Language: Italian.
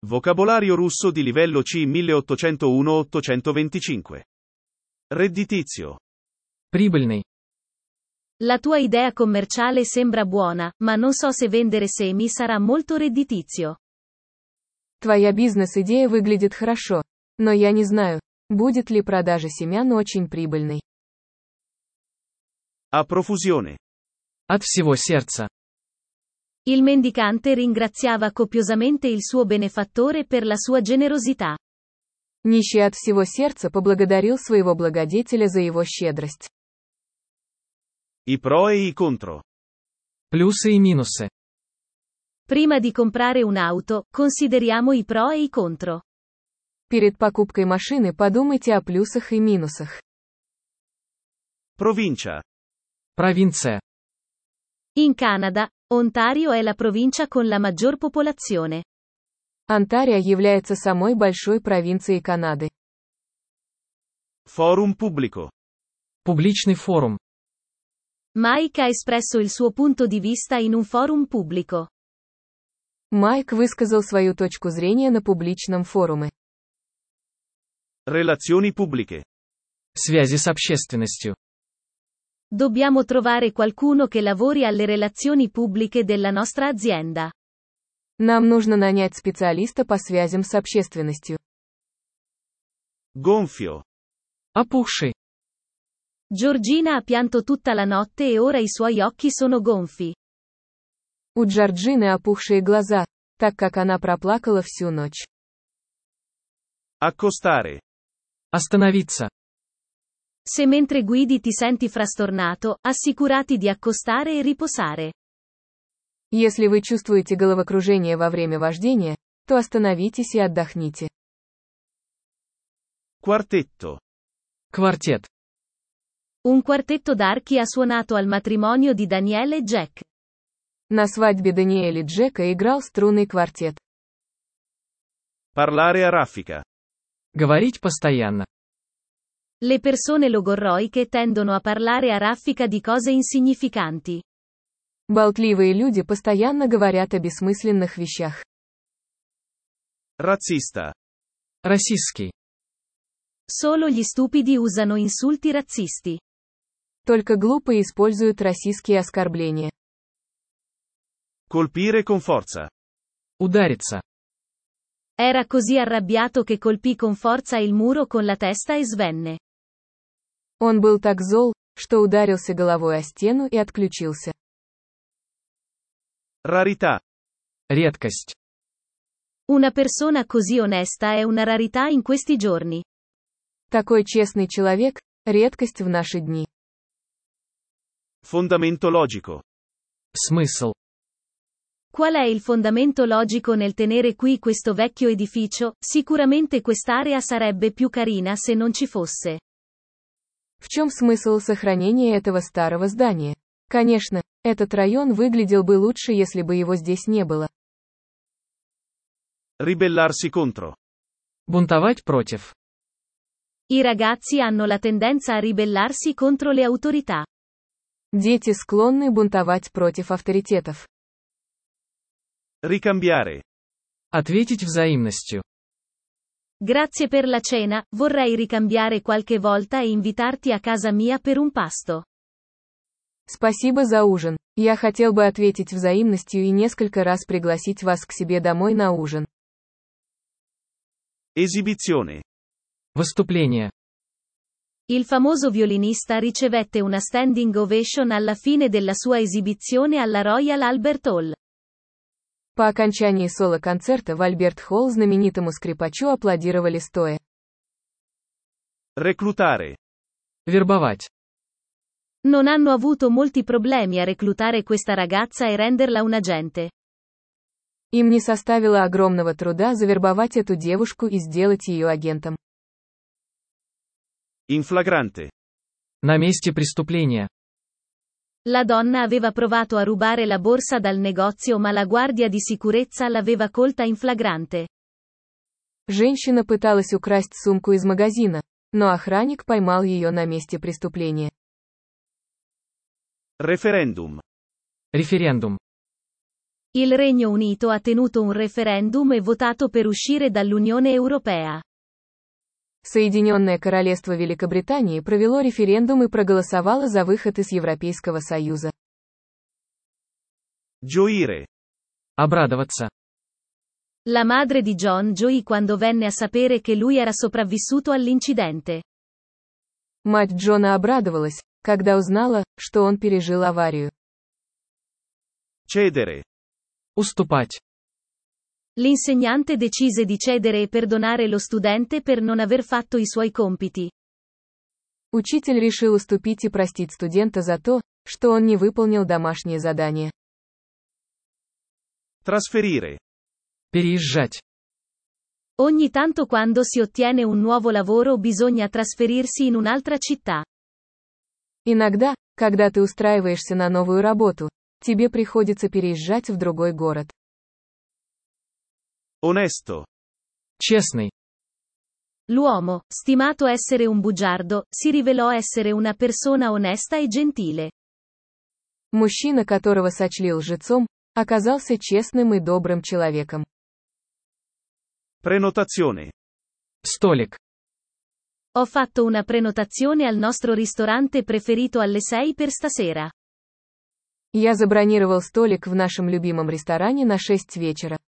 Vocabolario russo di livello C 1801-825. Redditizio. Прибыльный. La tua idea commerciale sembra buona, ma non so se vendere semi sarà molto redditizio. Твоя бизнес-идея выглядит хорошо, но я не знаю, будет ли продажа семян очень прибыльной. A profusione. От всего сердца. Il mendicante ringraziava copiosamente il suo benefattore per la sua generosità. Нищий от всего сердца поблагодарил своего благодетеля за его щедрость. I pro e i contro. Плюсы и минусы. Prima di comprare un'auto, consideriamo i pro e i contro. Перед покупкой машины подумайте о плюсах и минусах. Provincia. Провинция. In Canada, Ontario è la provincia con la maggior popolazione. Онтарио является самой большой провинцией Канады. Forum pubblico. Публичный форум. Mike ha espresso il suo punto di vista in un forum pubblico. Майк высказал свою точку зрения на публичном форуме. Relazioni pubbliche. Связи с общественностью. Dobbiamo trovare qualcuno che lavori alle relazioni pubbliche della nostra azienda. Нам нужно нанять специалиста по связям с общественностью. Gonfio. Опухший. Georgina ha pianto tutta la notte e ora i suoi occhi sono gonfi. У Джорджины опухшие глаза, так как она проплакала всю ночь. Accostare. Остановиться. Se mentre guidi ti senti frastornato, assicurati di accostare e riposare. Если вы чувствуете головокружение во время вождения, то остановитесь и отдохните. Quartetto. Квартет. Un quartetto d'archi ha suonato al matrimonio di Danielle e Jack. На свадьбе Даниэля Джека играл струнный квартет. Parlare a raffica. Говорить постоянно. Le persone logorroiche tendono a parlare a raffica di cose insignificanti. Болтливые люди постоянно говорят о бессмысленных вещах. Razzista. Расистский. Solo gli stupidi usano insulti razzisti. Только глупые используют расистские оскорбления. Colpire con forza. Удариться. Era così arrabbiato che colpì con forza il muro con la testa e svenne. Он был так зол, что ударился головой о стену и отключился. Rarità. Редкость. Una persona così onesta è una rarità in questi giorni. Такой честный человек – редкость в наши дни. Fondamento logico. Смысл. Qual è il fondamento logico nel tenere qui questo vecchio edificio? Sicuramente quest'area sarebbe più carina se non ci fosse. В чем смысл сохранения этого старого здания? Конечно, этот район выглядел бы лучше, если бы его здесь не было. Ribellarsi contro. Бунтовать против. I ragazzi hanno la tendenza a ribellarsi contro le autorità. Дети склонны бунтовать против авторитетов. Ricambiare. Ответить взаимностью. Grazie per la cena, vorrei ricambiare qualche volta e invitarti a casa mia per un pasto. Спасибо за ужин. Я хотел бы ответить взаимностью и несколько раз пригласить вас к себе домой на ужин. Esibizione. Выступление. Il famoso violinista ricevette una standing ovation alla fine della sua esibizione alla Royal Albert Hall. По окончании соло-концерта в Альберт-Холл знаменитому скрипачу аплодировали стоя. Reclutare. Вербовать. Non hanno avuto molti problemi a reclutare questa ragazza e renderla un agente. Им не составило огромного труда завербовать эту девушку и сделать ее агентом. In flagrante. На месте преступления. La donna aveva provato a rubare la borsa dal negozio ma la guardia di sicurezza l'aveva colta in flagrante. Женщина пыталась украсть сумку из магазина, но охранник поймал ее на месте преступления. Referendum. Референдум. Il Regno Unito ha tenuto un referendum e votato per uscire dall'Unione Europea. Соединенное Королевство Великобритании провело референдум и проголосовало за выход из Европейского Союза. Gioire. Обрадоваться. La madre di John gioì quando venne a sapere che lui era sopravvissuto all'incidente. Мать Джона обрадовалась, когда узнала, что он пережил аварию. Cedere. Уступать. L'insegnante decise di cedere e perdonare lo studente per non aver fatto i suoi compiti. Учитель решил уступить и простить студента за то, что он не выполнил домашнее задание. Trasferire. Переезжать. Ogni tanto quando si ottiene un nuovo lavoro bisogna trasferirsi in un'altra città. Иногда, когда ты устраиваешься на новую работу, тебе приходится переезжать в другой город. Onesto. Честный. L'uomo, stimato essere un bugiardo, si rivelò essere una persona onesta e gentile. Мужчина, которого сочли лжецом, оказался честным и добрым человеком. Prenotazione. Столик. Ho fatto una prenotazione al nostro ristorante preferito alle 6 per stasera. Я забронировал столик в нашем любимом ресторане на 6 вечера.